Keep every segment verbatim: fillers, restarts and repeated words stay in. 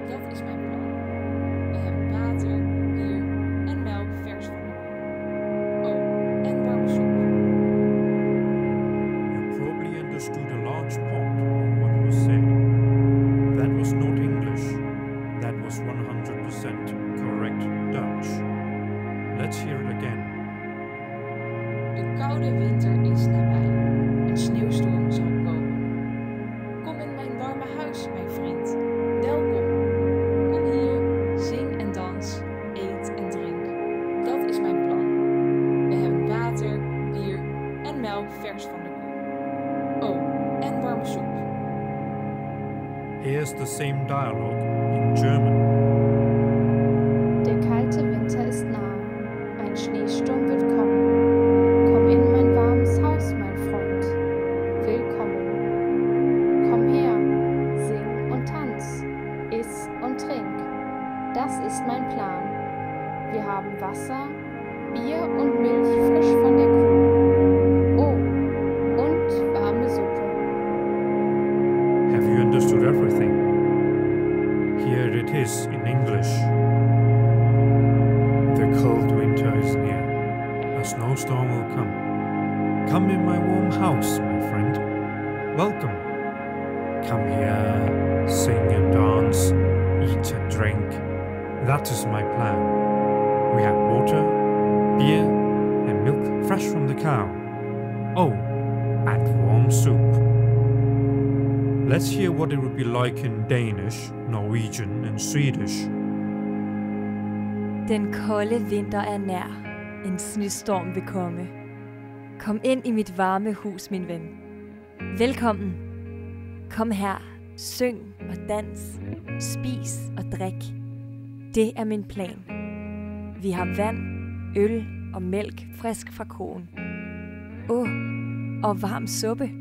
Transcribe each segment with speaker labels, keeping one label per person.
Speaker 1: Dat is mijn plan. We hebben water, bier en melk vers van de koe. Oh, en warme soep.
Speaker 2: You probably understood a large part of what was said. That was not English. That was one hundred percent correct Dutch. Let's hear it again.
Speaker 1: De koude winter is nabij. Een sneeuwstorm zal komen. Kom in mijn warme huis, mijn vriend. Welkom. Kom hier, zing en dans, eet en drink. Dat is mijn plan. We hebben water, bier en melk vers van de koe. Oh, en warme soep.
Speaker 2: Here's the same dialogue in German.
Speaker 3: Der kalte Winter ist nah, ein Schneesturm wird kommen. Komm in mein warmes Haus, mein Freund. Willkommen. Komm her, sing und tanz, iss und trink. Das ist mein Plan. Wir haben Wasser, Bier und Milch frisch von der Kuh. Oh, und warme Suppe.
Speaker 2: Have you understood everything? Here it is in English. The cold winter is near. A snowstorm will come. Come in my warm house, my friend. Welcome. Come here, sing and dance, eat and drink. That is my plan. We have water, beer, and milk fresh from the cow. Oh, and warm soup. Let's hear what it would be like in Danish, Norwegian, and Swedish.
Speaker 4: Den kolde vinter er nær. En snestorm vil komme. Kom ind i mit varme hus, min ven. Velkommen. Kom her. Syng og dans. Spis og drik. Det er min plan. Vi har vand, øl og mælk frisk fra koen. Åh, og varm suppe.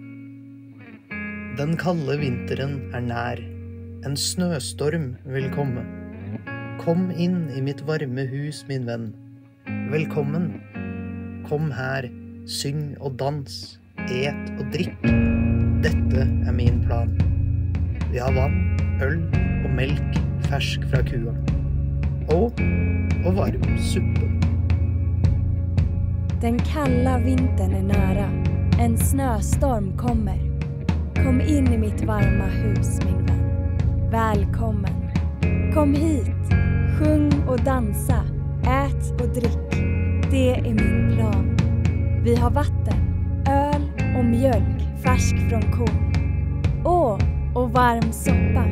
Speaker 5: Den kalde vinteren er nær. En snøstorm vil komme. Kom inn i mitt varme hus, min venn. Velkommen. Kom her, syng og dans, et og drikk. Dette er min plan. Vi har vann, øl og melk fersk fra kua. Og, og varm suppe.
Speaker 6: Den kalla vintern är nära. En snöstorm kommer. Kom in i mitt varma hus, min vän. Välkommen. Kom hit. Sjung och dansa. Ät och drick. Det är min plan. Vi har vatten, öl och mjölk färsk från kon. Åh, och varm soppa.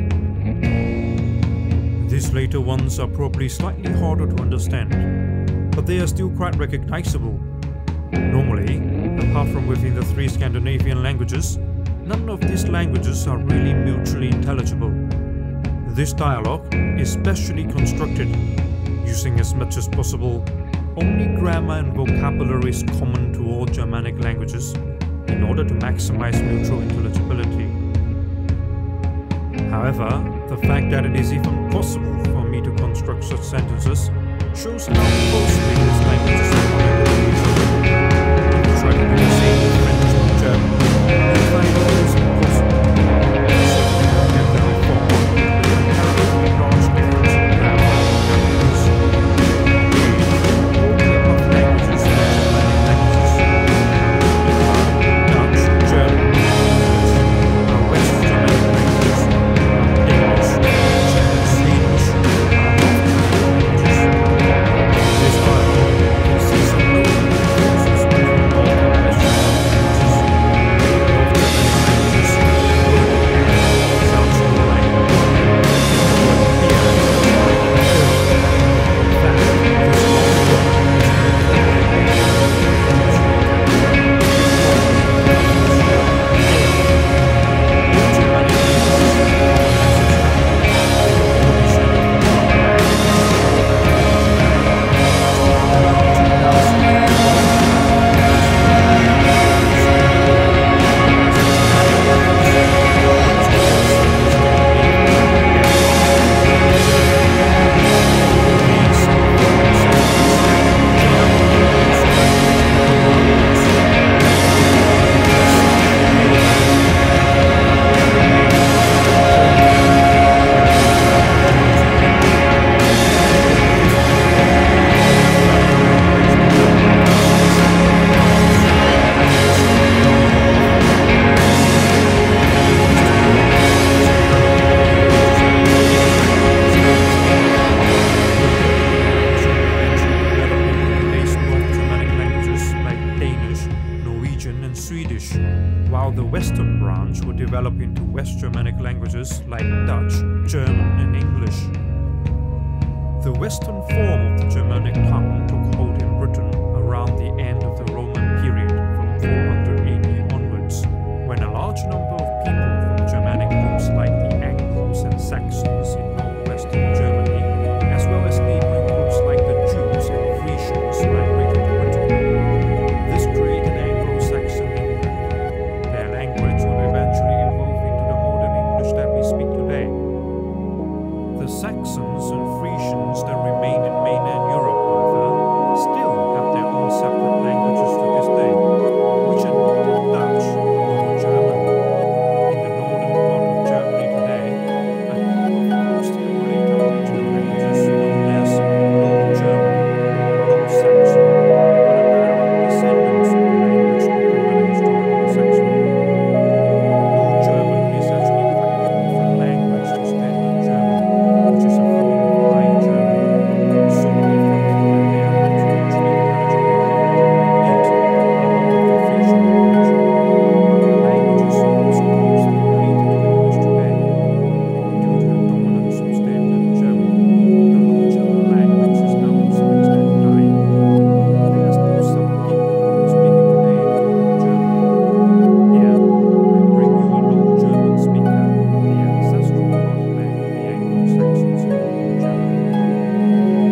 Speaker 2: These later ones are probably slightly harder to understand, but they are still quite recognizable. Normally, apart from within the three Scandinavian languages, none of these languages are really mutually intelligible. This dialogue is specially constructed, using as much as possible only grammar and vocabulary is common to all Germanic languages in order to maximize mutual intelligibility. However, the fact that it is even possible for me to construct such sentences shows how closely these languages are connected to each other. If you try to do the same with French or German, you find it almost impossible. So, get very far, but there are comparatively large differences in grammar and vocabularies. All the above languages are Germanic languages. Dutch, German, English are West Germanic languages, while Danish, Czech, and Swedish develop into West Germanic languages like Dutch, German, and English. The Western form of the Germanic tongue took hold in Britain around the end of the Roman period from four hundred A D onwards, when a large number of people from Germanic groups like the Angles and Saxons in northwestern Germany, as well as neighboring groups like the Jews and Frisians, migrated to Britain. This created Anglo-Saxon England. Their language would eventually evolve into the modern English that we speak today. The Saxons and Frisians that remain in mainland Europe, however, still have their own separate languages to this day, which are neither Dutch nor German. In the northern part of Germany today, a group of closely related regional languages known as Low German or Low Saxon are the direct descendants of the language spoken by the historical Saxon. Low German is actually quite a different language to Standard German, which is a form of High German, so different that they are not mutually intelligible. Yet, along with the Frisian language, among the languages most closely related to English today, due to the dominance of Standard German, the Low German language is now to some extent dying. There are still some people who speak it today in Low German. Here, I bring you a Low German speaker, the ancestral motherland of the Anglo-Saxons in Northern Germany.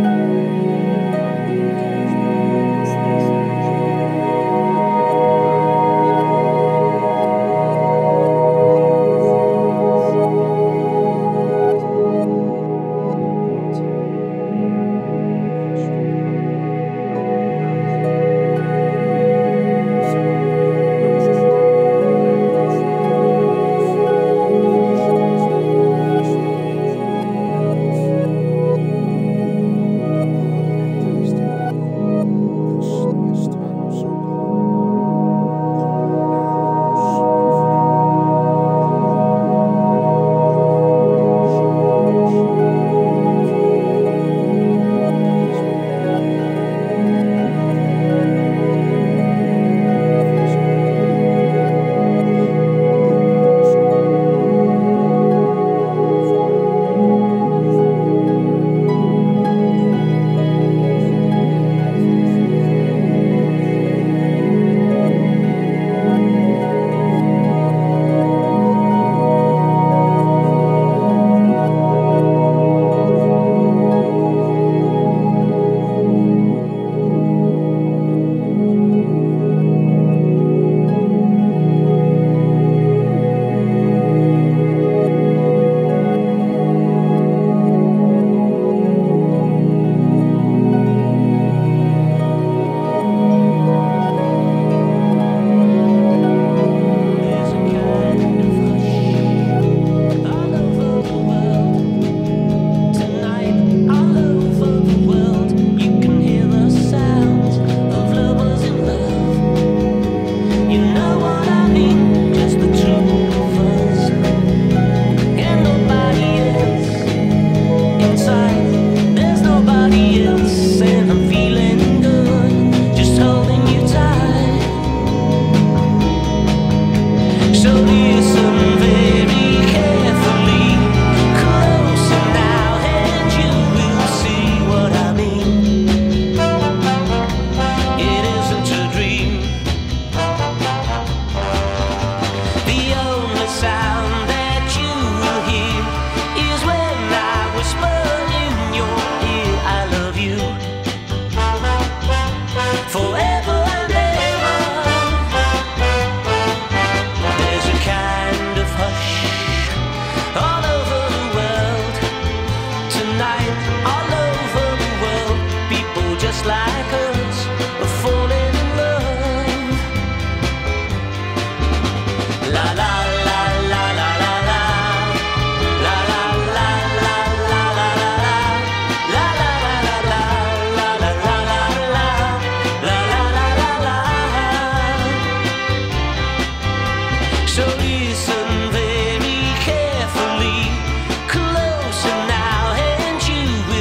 Speaker 7: Listen very carefully, closer now, and you will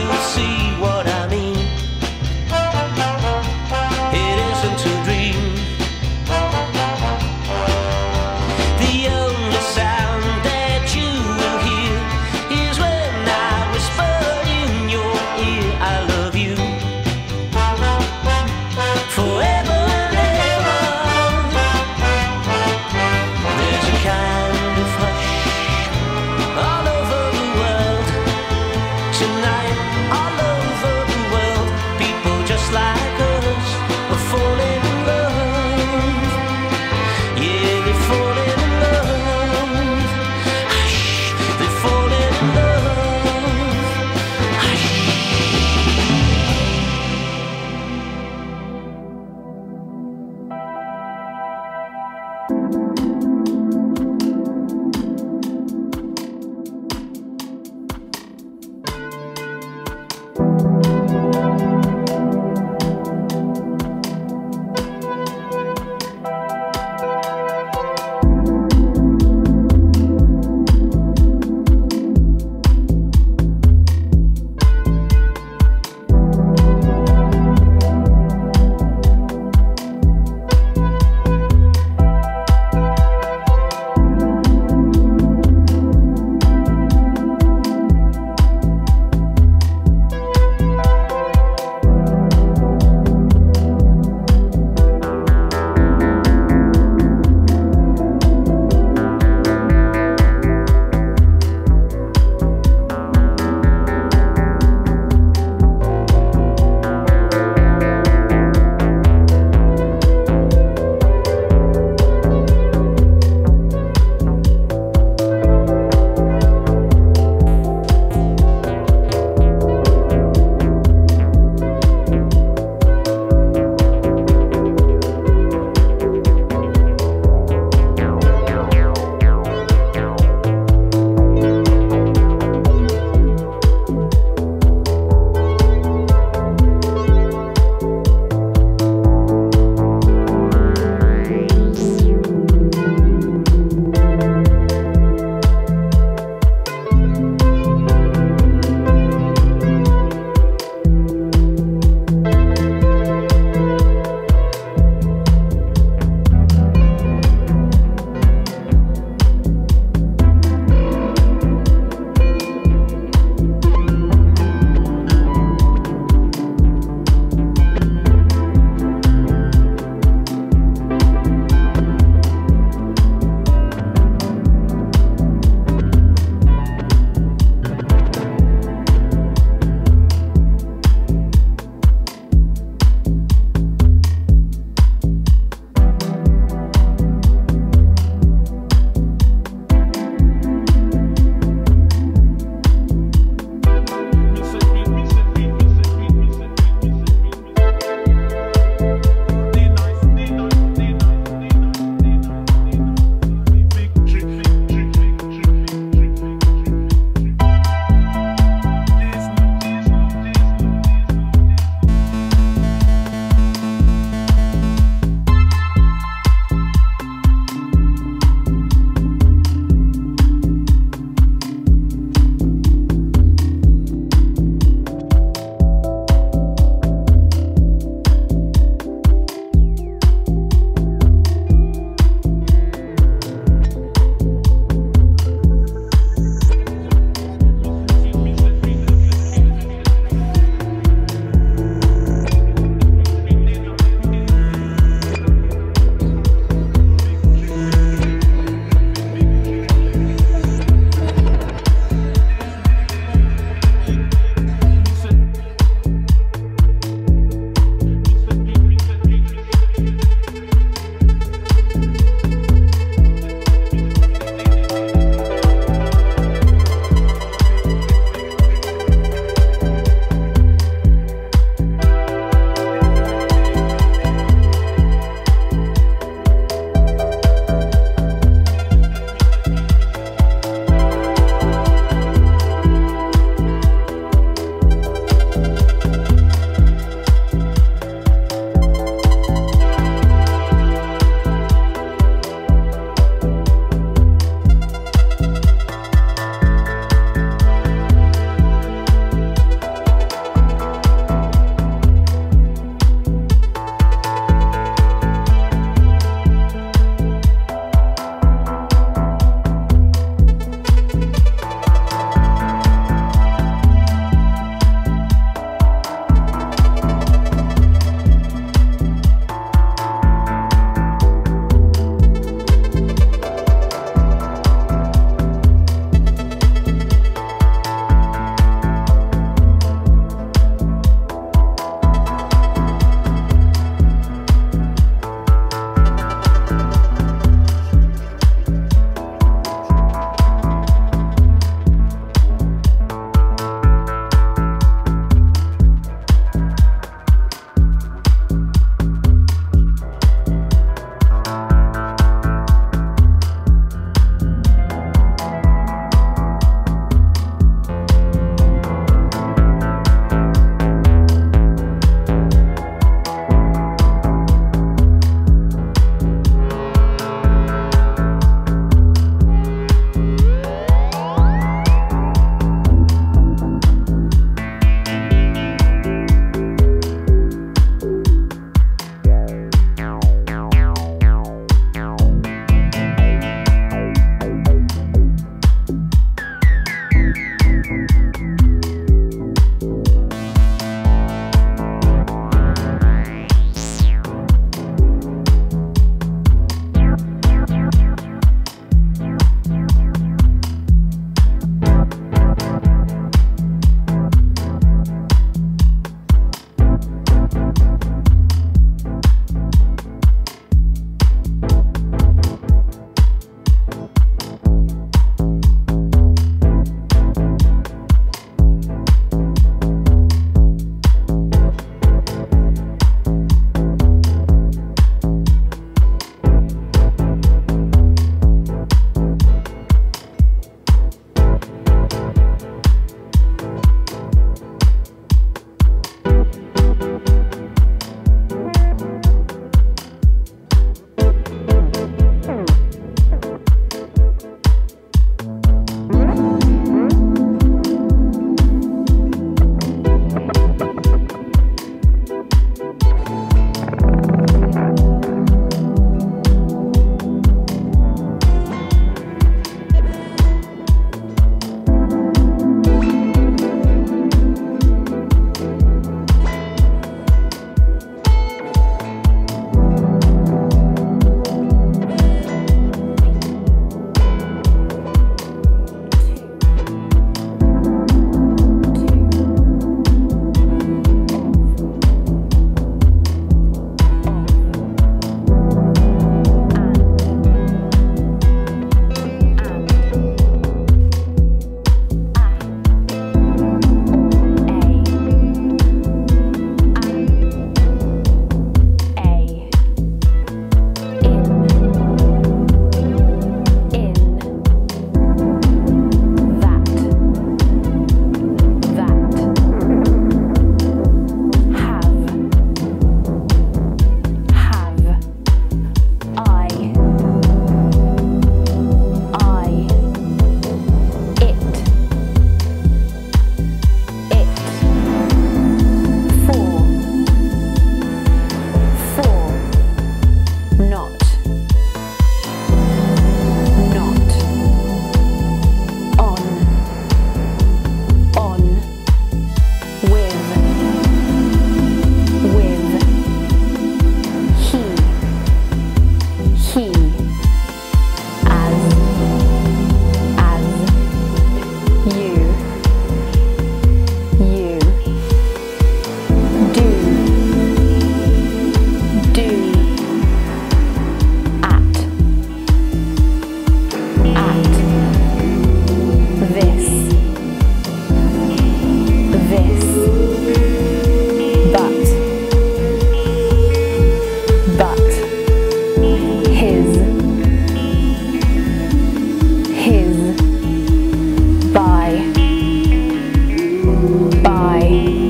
Speaker 3: by,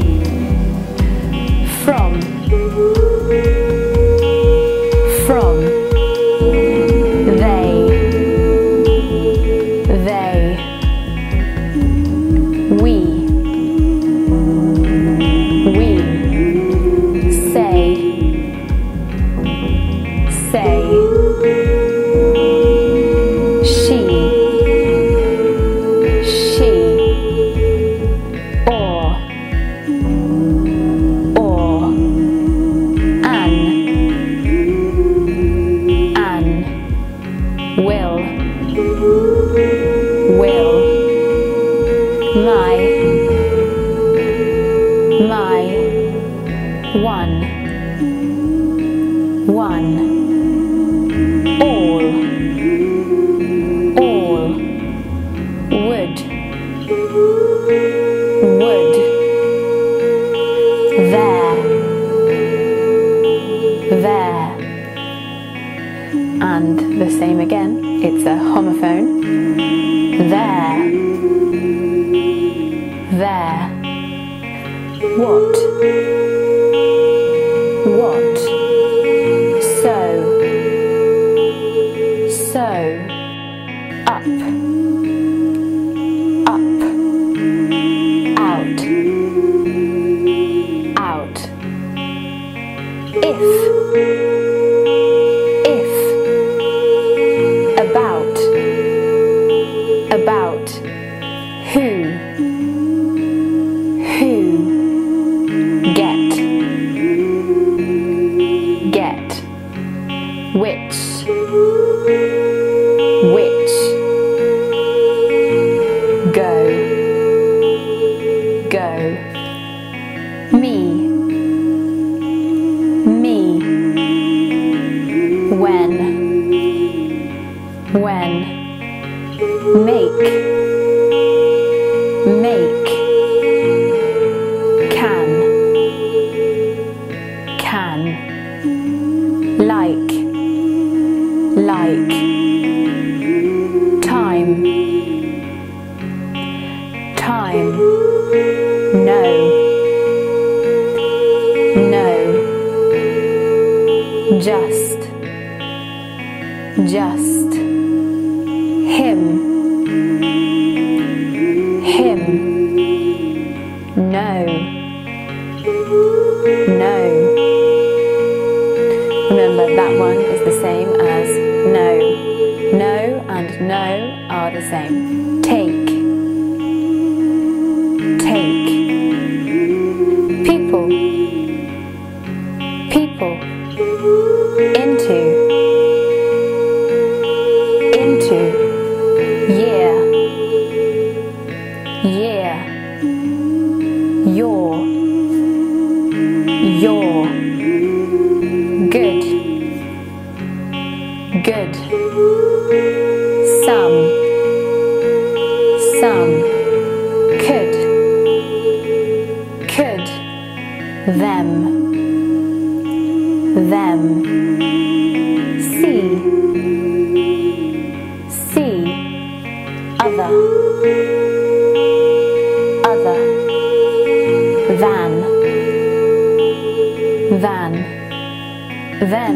Speaker 3: from, from, they, they, we, we, say, say, she, she, or, or, an, an, will, will, my, my, one, one, all, all, would, would, there, there, and the same again, it's a homophone, there, there, what, what, so, so, up, up, out, out, if, if, about, about, who, who, get, get, which, which, go, go, me, me, when, when, make, make, can, can, like, like, time, time, no, no, just, just, him, him, no, no. Remember, that one is the same as no. No and no are the same. Take, take. People, people. Into, into. Year, year. Your, your. Good, good. Some, some. Could, could. Them, them. See, see. Other, other. Than, than. Then,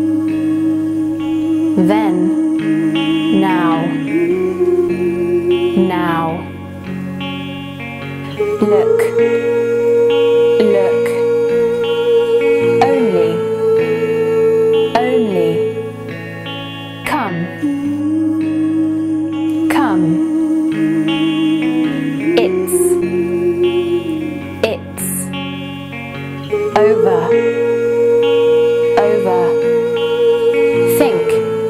Speaker 3: then, now, now, look, look, only, only, come, come, it's, it's, over, over, think,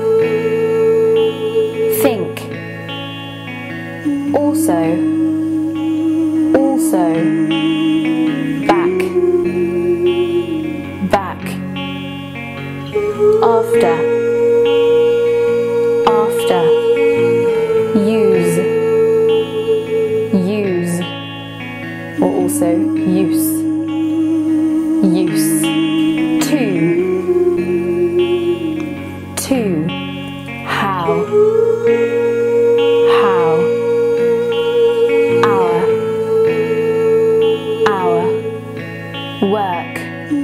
Speaker 3: think, also, also, back, back, after, after, use, use, or also use, use, two, two, how, how, our,
Speaker 7: work,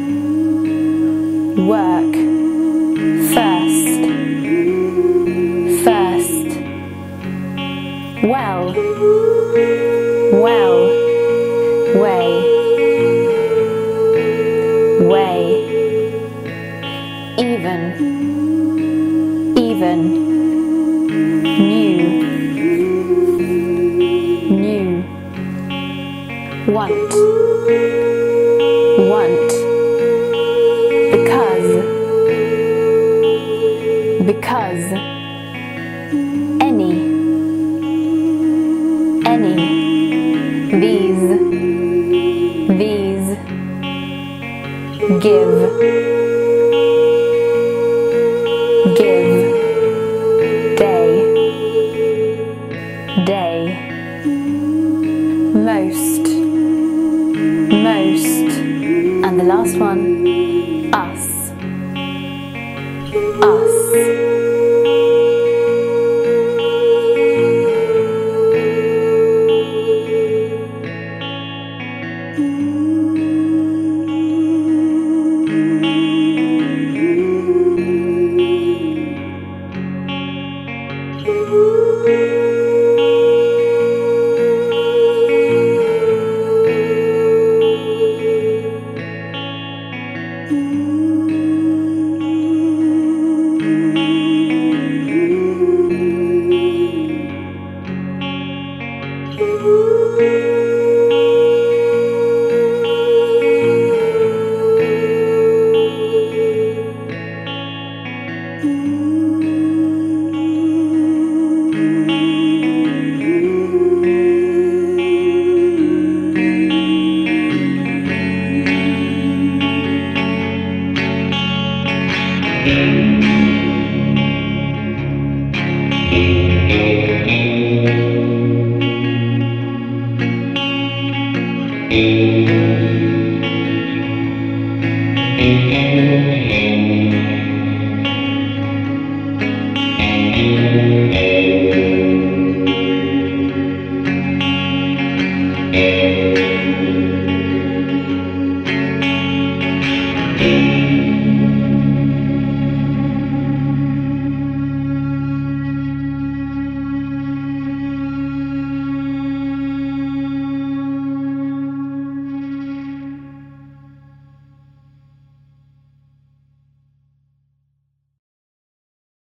Speaker 7: work, first, first, well, well, way, way, even, even, new, new, want, want, because, because, any, any, these, these, give, give, day, day, most, most, and the last one, us, us.
Speaker 8: Thank you.